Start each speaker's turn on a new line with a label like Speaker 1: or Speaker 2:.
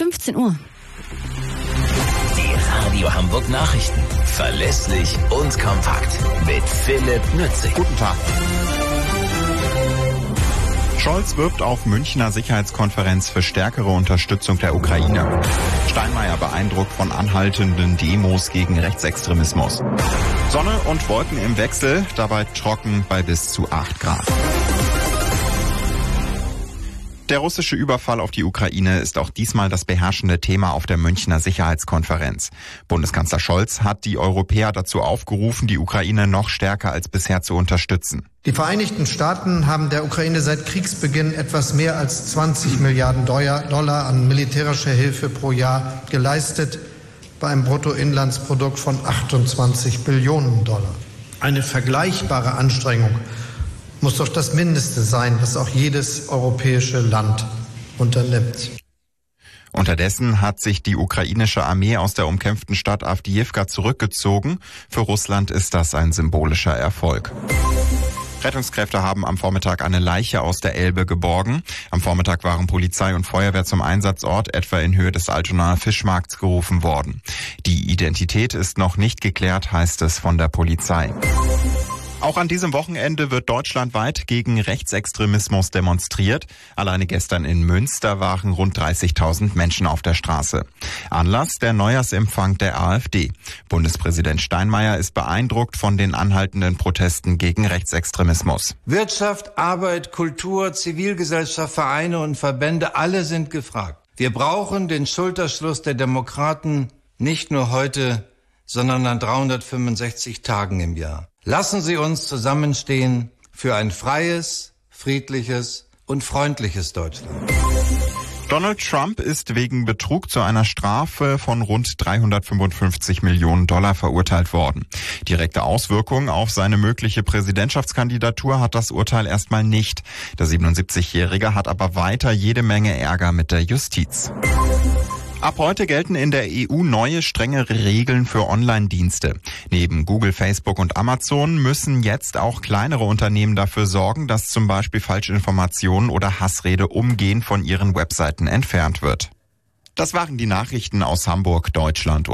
Speaker 1: 15 Uhr.
Speaker 2: Die Radio Hamburg Nachrichten. Verlässlich und kompakt. Mit Philipp Nützig.
Speaker 3: Guten Tag. Scholz wirbt auf Münchner Sicherheitskonferenz für stärkere Unterstützung der Ukraine. Steinmeier beeindruckt von anhaltenden Demos gegen Rechtsextremismus. Sonne und Wolken im Wechsel, dabei trocken bei bis zu 8 Grad. Der russische Überfall auf die Ukraine ist auch diesmal das beherrschende Thema auf der Münchner Sicherheitskonferenz. Bundeskanzler Scholz hat die Europäer dazu aufgerufen, die Ukraine noch stärker als bisher zu unterstützen.
Speaker 4: Die Vereinigten Staaten haben der Ukraine seit Kriegsbeginn etwas mehr als 20 Milliarden Dollar an militärischer Hilfe pro Jahr geleistet, bei einem Bruttoinlandsprodukt von 28 Billionen Dollar. Eine vergleichbare Anstrengung muss doch das Mindeste sein, was auch jedes europäische Land unternimmt.
Speaker 3: Unterdessen hat sich die ukrainische Armee aus der umkämpften Stadt Awdijiwka zurückgezogen. Für Russland ist das ein symbolischer Erfolg. Rettungskräfte haben am Vormittag eine Leiche aus der Elbe geborgen. Am Vormittag waren Polizei und Feuerwehr zum Einsatzort, etwa in Höhe des Altonaer Fischmarkts, gerufen worden. Die Identität ist noch nicht geklärt, heißt es von der Polizei. Auch an diesem Wochenende wird deutschlandweit gegen Rechtsextremismus demonstriert. Alleine gestern in Münster waren rund 30.000 Menschen auf der Straße. Anlass der Neujahrsempfang der AfD. Bundespräsident Steinmeier ist beeindruckt von den anhaltenden Protesten gegen Rechtsextremismus.
Speaker 5: Wirtschaft, Arbeit, Kultur, Zivilgesellschaft, Vereine und Verbände, alle sind gefragt. Wir brauchen den Schulterschluss der Demokraten nicht nur heute, sondern an 365 Tagen im Jahr. Lassen Sie uns zusammenstehen für ein freies, friedliches und freundliches Deutschland.
Speaker 3: Donald Trump ist wegen Betrug zu einer Strafe von rund 355 Millionen Dollar verurteilt worden. Direkte Auswirkungen auf seine mögliche Präsidentschaftskandidatur hat das Urteil erstmal nicht. Der 77-Jährige hat aber weiter jede Menge Ärger mit der Justiz. Ab heute gelten in der EU neue, strengere Regeln für Online-Dienste. Neben Google, Facebook und Amazon müssen jetzt auch kleinere Unternehmen dafür sorgen, dass zum Beispiel Falschinformationen oder Hassrede umgehend von ihren Webseiten entfernt wird. Das waren die Nachrichten aus Hamburg, Deutschland